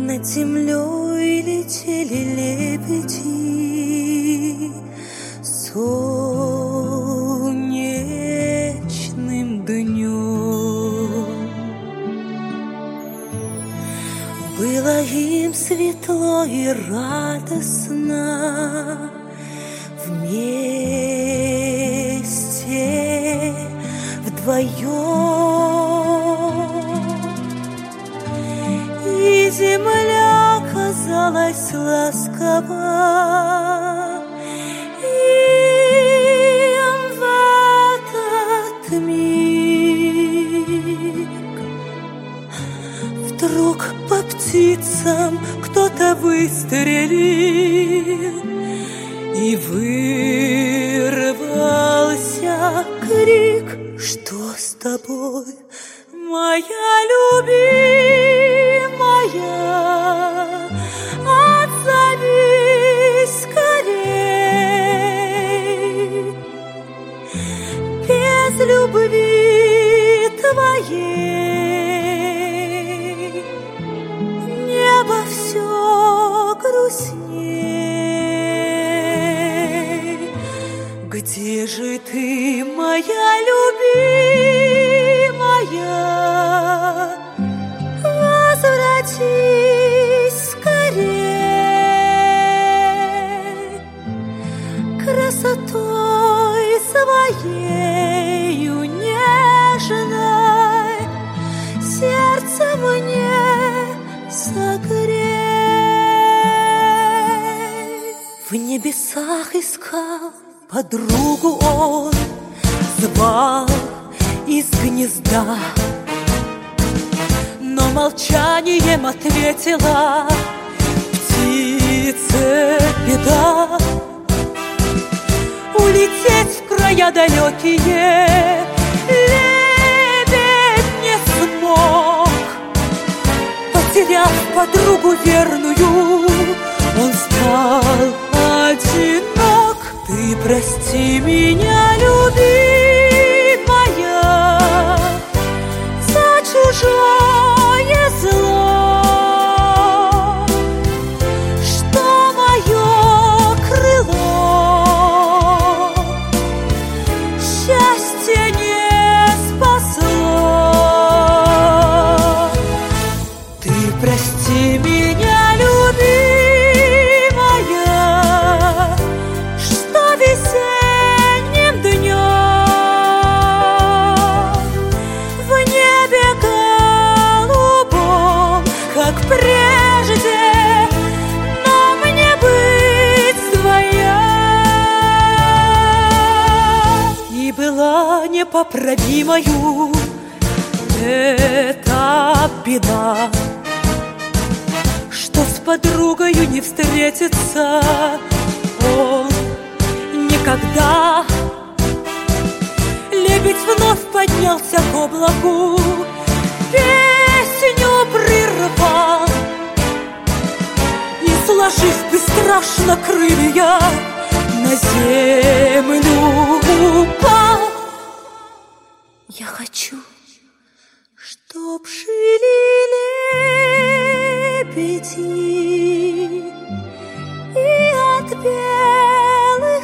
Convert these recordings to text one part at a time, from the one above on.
Над землей летели лебеди солнечным днем. Было им светло и радостно вместе, вдвоем. И земля казалась ласкова им в этот миг. Вдруг по птицам кто-то выстрелил, и вырвался крик: что с тобой, моя любимая? Отзовись скорей, без любви твоей небо все грустней. Где же ты, моя любимая? Возвратись скорей, красотой своею нежной сердце мне согрей. В небесах искал подругу он, звал из гнезда, но молчанием ответила птице беда. Улететь в края далекие лебедь не смог. Потеряв подругу верную, он стал одинок. Ты прости меня, любимая, за чужое зло, что мое крыло счастье не спасло. Ты прости меня, любимая, что весенним днем в небе голубом, как прежде, нам не быть вдвоем. И была непоправимою эта беда, что с подругою не встретится он никогда. Лебедь вновь поднялся к облаку, песню прервал и, сложив бесстрашно крылья, на землю упал. Я хочу, чтоб жили лебеди и от белых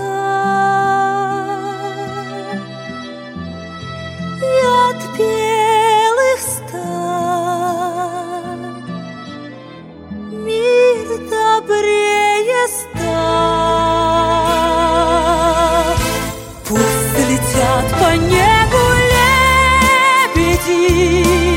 стай, и от белых стай мир добрее стал. Пусть летят по небу лебеди